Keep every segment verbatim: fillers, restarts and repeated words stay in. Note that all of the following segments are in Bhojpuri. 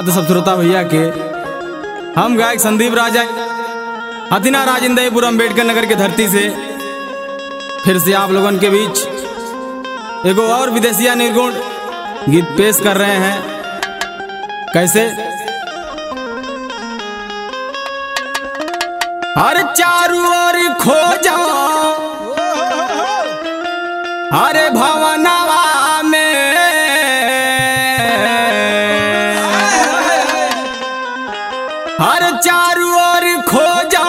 आदि सब श्रोता भैया के हम गायक संदीप राजा हथिना राजेंद्रपुर अम्बेडकर नगर के धरती से फिर से आप लोगों के बीच एगो और विदेशिया निर्गुण गीत पेश कर रहे हैं। कैसे? हर चारू ओर खोजा हरे भवनवा में, हर चारू ओर खोजा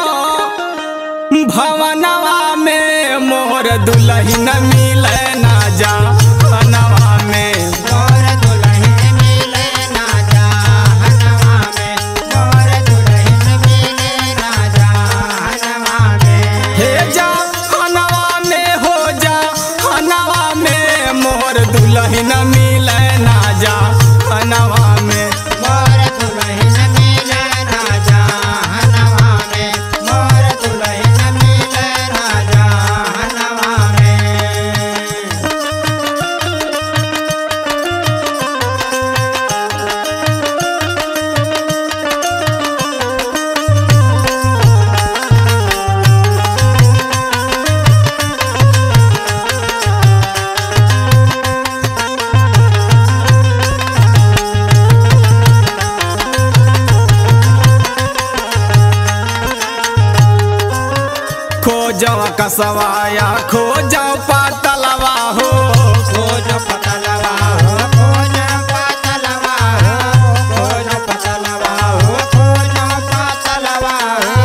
भवनवा में, मोर दुल्हन मिले ना जा हनवा में, मोर दुल्हन मिले ना जा हनवा में, मोर दुल्हन मिले ना जा हनवा में, हे जा हनवा में, हो जा हनवा में, मोर दुल्हन मिले ना जा हनवा में, मोर दुल्हन मिले ना जा हनवा में, मोर दुल्हन मिले ना जा हनवा में। खोजो कसवाया खोजो पातलवा हो, खोज पतलवा हो, खोज पतलवा हो, खोज पतलवा हो, खोज पतलवा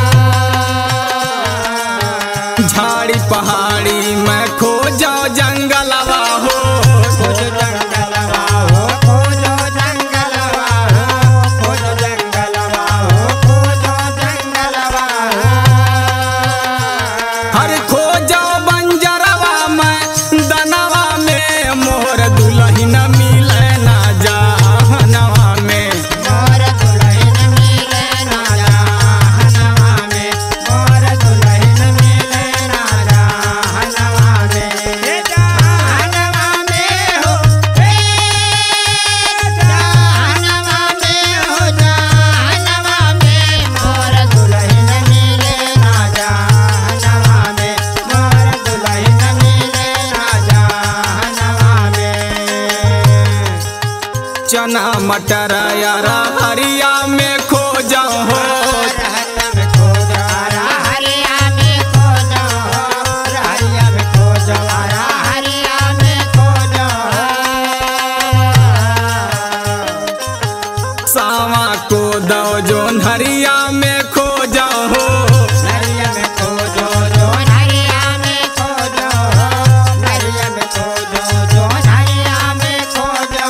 हो। झाड़ी पहाड़ी में खोजो जंगलवा हो, खोज जंगलवा हो, खोज जंगलवा हो, खोज जंगलवा हो, खोज जंगलवा हो। हर खोजो बंजरवा में दनवा में, मोर दुल्हन मिले ना जा हनवा में, मोर दुल्हन मिले ना जा हनवा में, मोर दुल्हन मिले ना जा हनवा में। हे जा हनवा में हो, हे जा हनवा में हो, जा हनवा में, मोर दुल्हन मिले ना जा हनवा में, मोर दुल्हन मिले ना जा हनवा में। चना मटर यारा हरिया में खोजो हो, हरिया में खोजो, हरिया में खोजो, हरिया में खोजो, हरिया में खोजो। सावा को दो जोन हरिया में खोजो हो, हरिया में खोजो, जो हरिया में खोजो, हरिया में खोजो, जो हरिया में खोजो।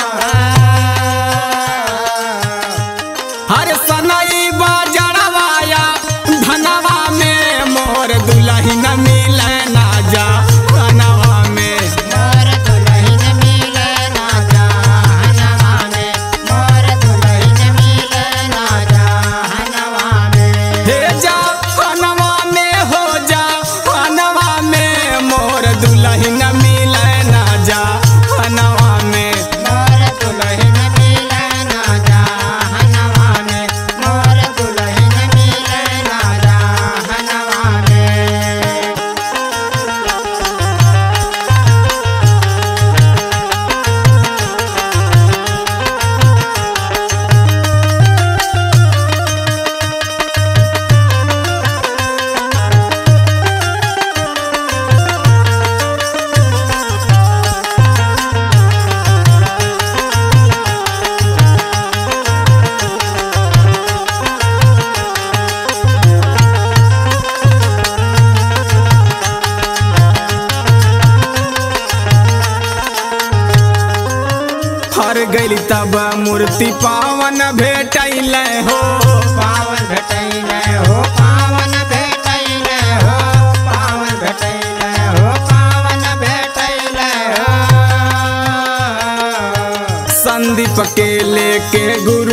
हर सनई बाजरवाया धनवा में, मोर दुल्हन मिले ना जा हनवा में, मोर दुल्हन मिले ना जा हनवा में, मोर दुल्हन मिले ना जा हनवा में। हे जा हनवा में, हो जा हनवा में, मोर दुल्हन मिले ना जा हनवा में, मोर दुल्हन मिले ना जा हनवा में, मोर दुल्हन मिले ना जा हनवा में। हर गइल तब मूर्ति पावन भेटैले हो, पावन भेटैले हो, पावन भेटैले हो, पावन भेटैले हो, पावन भेटैले हो। संदीप के लेके गुरु